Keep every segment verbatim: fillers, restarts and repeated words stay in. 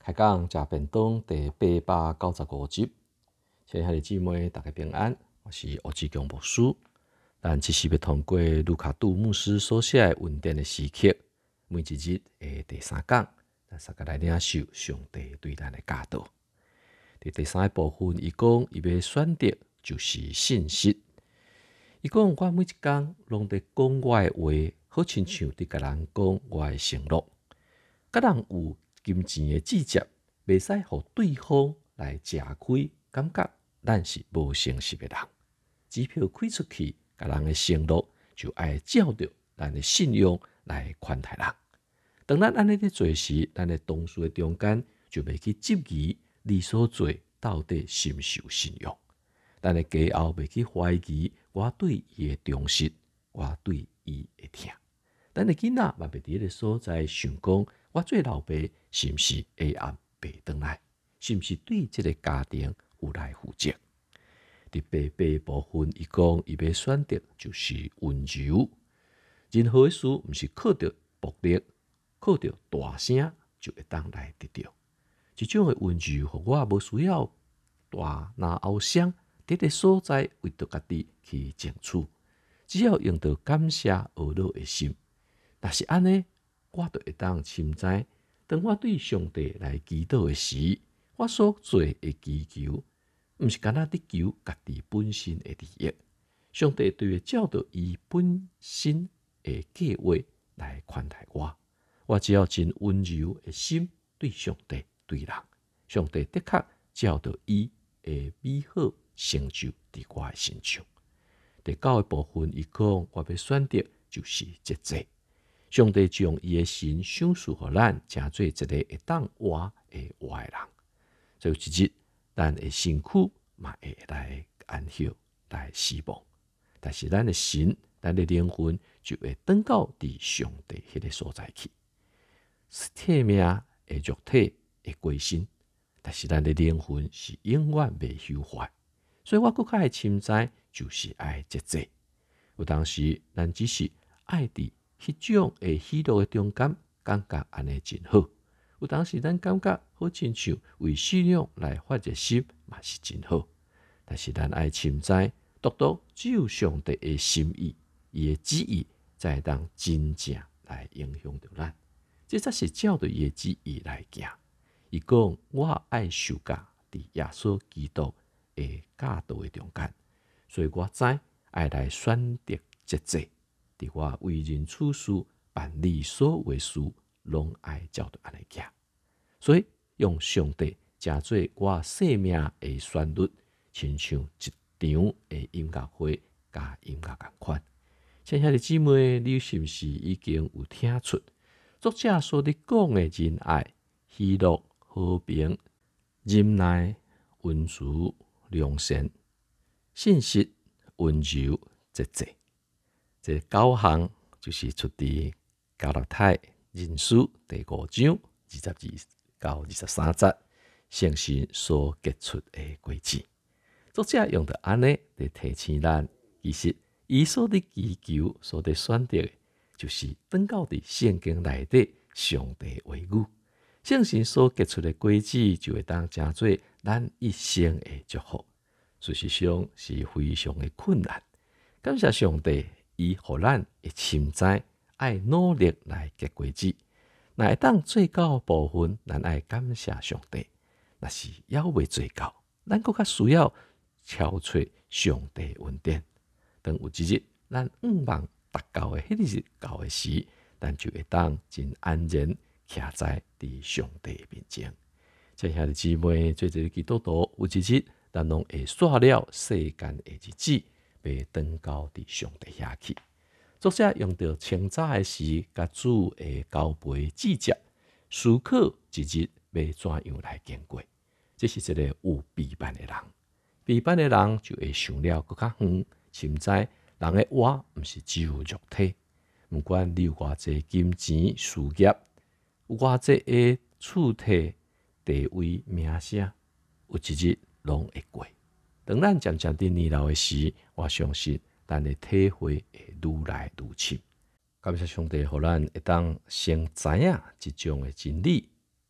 开讲食便当第八百九十五集，亲爱的姊妹，大家平安，我是欧志强牧师。咱这是要通过卢卡杜牧师所写的恩典的时刻，每一日的第三讲，咱三个来领受上帝对咱的教导。伫第三个部分，伊讲伊要选择就是信息。伊讲我每一工拢在讲我的话，好亲像伫甲人讲我的承诺。甲人有金钱的计较，袂使互对方来吃亏，感觉咱是无诚实的人。支票开出去，甲人的承诺就爱照着咱的信用来款待人。当咱安尼咧做时，咱的同事的中间就袂去质疑你所做到底是毋是有信用。咱的家后袂去怀疑我对伊的忠实，我对伊的疼。咱的囡仔嘛袂伫迄个所在想讲，我做老爸是毋是下暗爬转来，是毋是对即个家庭有来负责？伫第八部分，伊讲伊要选择就是温柔。任何的事毋是靠着暴力、靠着大声就会当来得到。即种的温柔，互我无需要大拿后声，伫个所在为着家己去争取，只要用到感谢懊恼的心。若是安尼，我就会当深知，当我对上帝来祈祷的时，我所做的祈求，毋是干那伫求家己本身的利益。上帝对会照着伊本身的计划来款待我。我只要真温柔的心对上帝对人，上帝的确照着伊的美好成就伫我的身上。第九个部分，伊讲我要选择就是节制。上帝将伊的神赏赐予咱，成做一个会当活会活的人。所以一日，咱的身躯嘛会来安息、来死亡，但是咱的神、咱的灵魂就会转到伫上帝迄个所在去。体命的肉体会过身，但是咱的灵魂是永远袂朽坏。所以我更较爱深知，就是爱节制。有当时，咱只是爱伫迄种会喜乐的中间，感觉安尼真好。有当时咱感觉好亲像为信仰来发热心，嘛是真好。但是咱爱深知，独独只有上帝的心意，伊的旨意，才会当真正来影响着咱。这才是照着伊的旨意来行。伊讲我爱受教伫耶稣基督的教导的中间，所以我知爱来选择节制。伫我为人处事、办理所有的事，拢爱照着安尼行。所以用上帝成做我生命的旋律，亲像一场的音乐会加音乐共款。亲爱的姊妹，你是毋是已经有听出作者所伫讲的仁爱、喜乐、和平、忍耐、温慈、良善、信实、温柔、节制？这九项就是出自加拉太人书第五章二十二到二十三节，圣神所结出的果子。作者用着安尼来提醒咱，其实伊所伫祈求、所伫选择的，就是转到伫圣经内底上帝的话语。圣神所结出的果子，就会当成做咱一生的祝福。事实上是非常的困难。感谢上帝。伊互咱会深知爱努力来结果子，若会当做到部分，咱爱感谢上帝；若是还未做到，咱更较需要超出上帝恩典。当有一日咱毋望达到的迄日到的时，咱就会当真安然徛在伫上帝面前。亲爱的姊妹，做一个基督徒，有一日咱拢会煞了世间的日子。被转到伫上帝遐去。作者用到清早的时，甲主的交陪记接，思考一日要怎样来经过。这是一个有悲悯的人，悲悯的人就会想了更较远，深知人的活毋是只有肉体，毋管你有偌济金钱、事业，有偌济的厝体、地位、名声，有一日拢会过。当咱渐渐地年老的时，我相信咱的体会会愈来愈深。感谢上帝，互咱会当先知影即种的真理，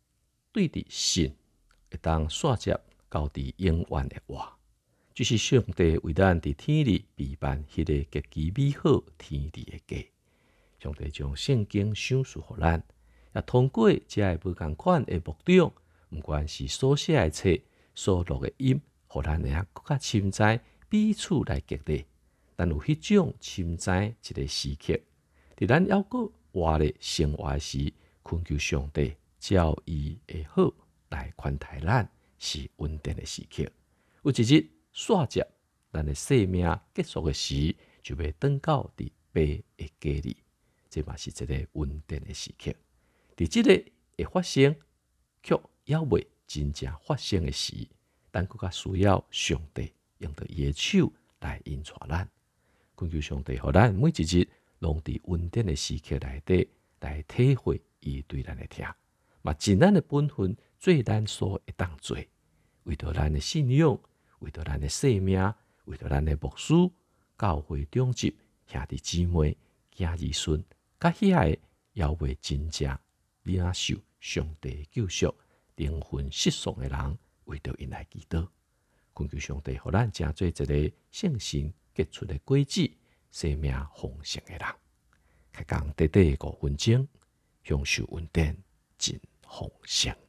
对伫神会当线接到伫永远的活，就是上帝为咱伫天里备办迄个极其美好天地的家。上帝将圣经赏赐互咱，也通过这个不同款的目的，毋管是所写的册、所录的音，互咱会晓更加深知彼此来激励。但有迄种深知一个时刻，伫咱犹阁活咧生活的时，恳求上帝照伊的好来款待咱，是稳定的时刻。有一日煞接咱的生命结束的时，就要转到伫爸的家里。这嘛是一个稳定的时刻，伫即个会发生，却还未真正发生的时，咱更加需要上帝用着伊的手来引带咱，恳求上帝，互咱每一日拢伫稳定的时刻内底来体会伊对咱的疼，嘛尽咱的本分做咱所会当做，为着咱的信仰，为着咱的生命，为着咱的牧师、教会长执、兄弟姊妹、囝儿孙。甲遐个犹未真正领受上帝救赎、灵魂失丧的人，为着因来祈祷，恳求上帝，互咱成做一个圣神结出的果子、生命丰盛的人。开讲短短五分钟，享受稳定真丰盛。